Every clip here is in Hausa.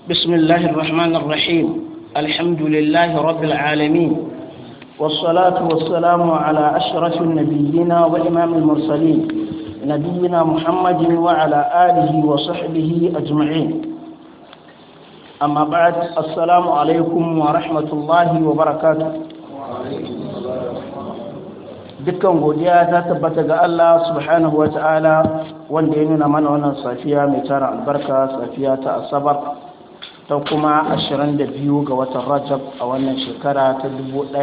بسم الله الرحمن الرحيم. الحمد لله رب العالمين، والصلاة والسلام على أشرف النبيين وإمام المرسلين نبينا محمد وعلى آله وصحبه أجمعين. أما بعد، السلام عليكم ورحمة الله وبركاته. dukkan godiya ta tabbata ga Allah subhanahu wa ta'ala wanda ya nuna mana wannan safiya mai tara albarka, safiya ta asabar ta kuma 22 ga watan Rajab a wannan shekara ta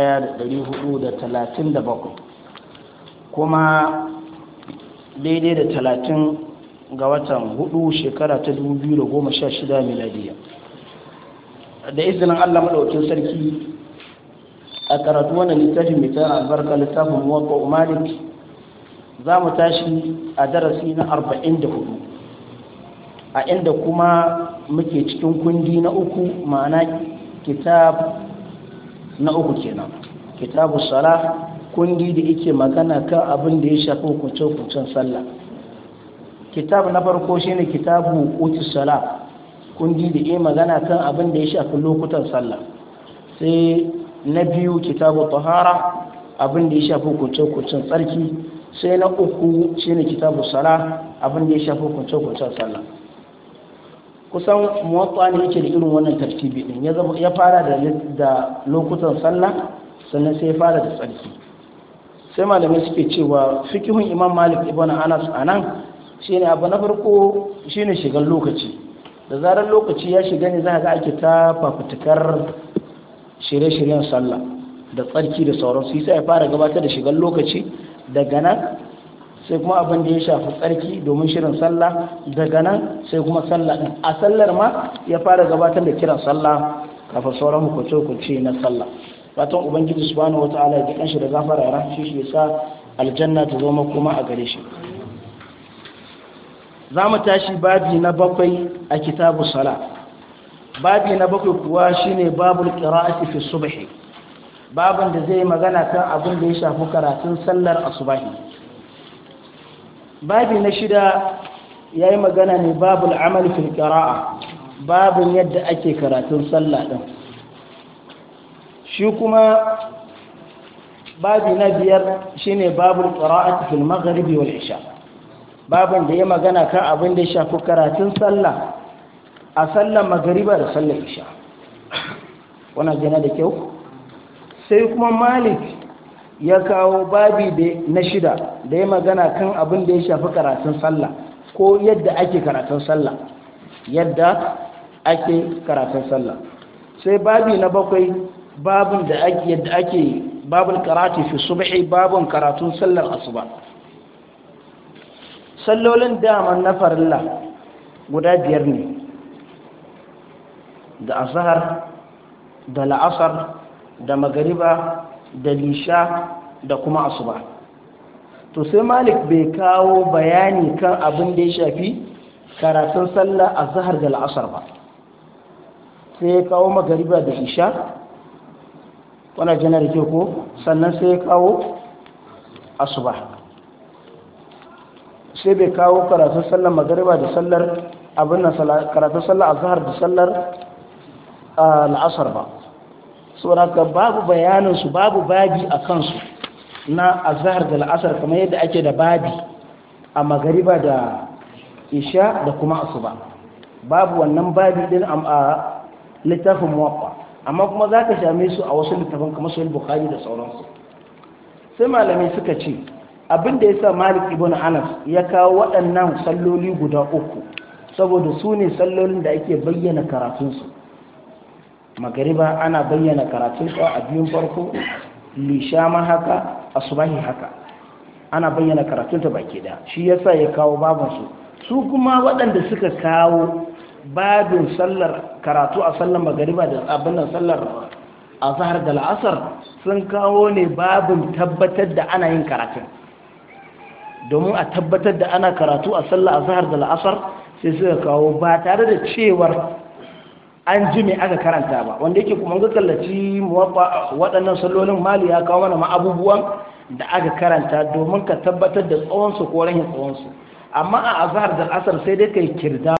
1437 kuma daidai da 30 ga watan 4 shekara ta 2016 miladiya. Da izinin Allah madaukakin sarki a karatu wannan littafin mai tara albarka, littafin Muwatta Malik, za mu tashi a darasi na 44 a inda kuma muke cikin kundi na uku, ma'ana kitab na uku kenan, kitabu salah, kundi da yake magana kan abin da ya shafi hukunce-hukuncen sallah. Kitab na farko shine kitabu utis salah, kundi da yake magana kan abin da ya shafi lokutan sallah. Sai na biyu kitabu tahara, abin da ya shafi hukunce-hukuncen tsarki. Sai na uku shine kitabu salah, abin da ya shafi hukunce-hukuncen sallah. Kusan muwatta ne yake da irin wannan tartibi din, ya fara da lokutan sallah, sannan sai ya fara da tsarki. Sai malamai suke cewa fikihun Imam Malik ibn Anas anan shine abu na farko shine shigar lokaci. Da zarar lokaci ya shiga ne za ga ake ta fafutukar shirye-shiryen sallah da tsarki da sauransu, sai ya fara gabatar da shigar lokaci, daga nan sai kuma abin da ya shafi tsarki domin shirin sallah, daga nan sai kuma sallah din. A sallar ma ya fara gabatar da kiran sallah kafin sauran hukunce-hukunce na sallah. Fatan ubangiji subhanahu wataala ya jikan shi da gafara ya rahmshe shi, ya sa aljanna ta zama kuma a gare shi. Za mu tashi babi na 7 a kitabu salah. Babi na 7 kuwa shine babul qira'ati fi subhi, babin da zai magana kan abin da ya shafi karatun sallar asubahi. Babi na 6 yayi magana ne babul amal fil qira'a, babin yadda ake karatun sallah din. Shi kuma babi na 5 shine babul qira'ati fil maghribi wal isha, babin da ya magana kan abin da ya shafi karatun sallah a sallar magariba da sallar isha. Wannan jana da kyau. Sai kuma Malik ya kawo babi na 6 da ya magana kan abin da ya shafi karatun sallah, ko yadda ake karatun sallah, sai babi na 7 babin da yadda ake babul karatu fi subhi, babin karatun sallar asuba. Sallolin daman na farilla guda 5 ne, da azhar da la'asar da magariba da lisha da kuma asuba. To sai Malik bai kawo bayani kan abin da ya shafi karatun sallah azhar da la'asar ba, sai ya kawo magariba da isha, wannan janar ke ko, sannan sai ya kawo asuba. Sai bai kawo karatun sallar magariba da sallar abin nan, karatun sallar azhar da sallar al'asar ba. Saboda babu bayaninsu, babu babi a kansu na azhar da al'asar kamar yadda ake da babi a magariba da isha da kuma asuba. Babu wannan babi din a littafin muwatta, amma kuma za ka same su a wasu littafin kamar sahih bukhari da sauransu. Sai malamai suka ce abin da ya sa Malik ibn Anas ya kawo waɗannan salloli guda 3 saboda su ne sallolin da ake bayyana karatunsu. Magariba ana bayyana karatunsa a biyun farko, lisha ma haka, asubahi haka, ana bayyana karatunta baki da. Shi yasa ya kawo babansu. Su kuma waɗanda suka kawo babin sallar karatu a sallar magariba da abin nan sallar azhar da la'asar, sun kawo ne babin tabbatar da ana yin karatun, domin a tabbatar da ana karatu a sallar azhar da la'asar, sai suka kawo ba tare da cewar an ji mai aka karanta ba, wanda yake kuma ga kallaci waɗannan sallolin Mali ya kawo mana abubuwan da aka karanta domin ka tabbatar da tsawonsu ko rahin tsawonsu. Amma a azhar da asar sai dai kai kirda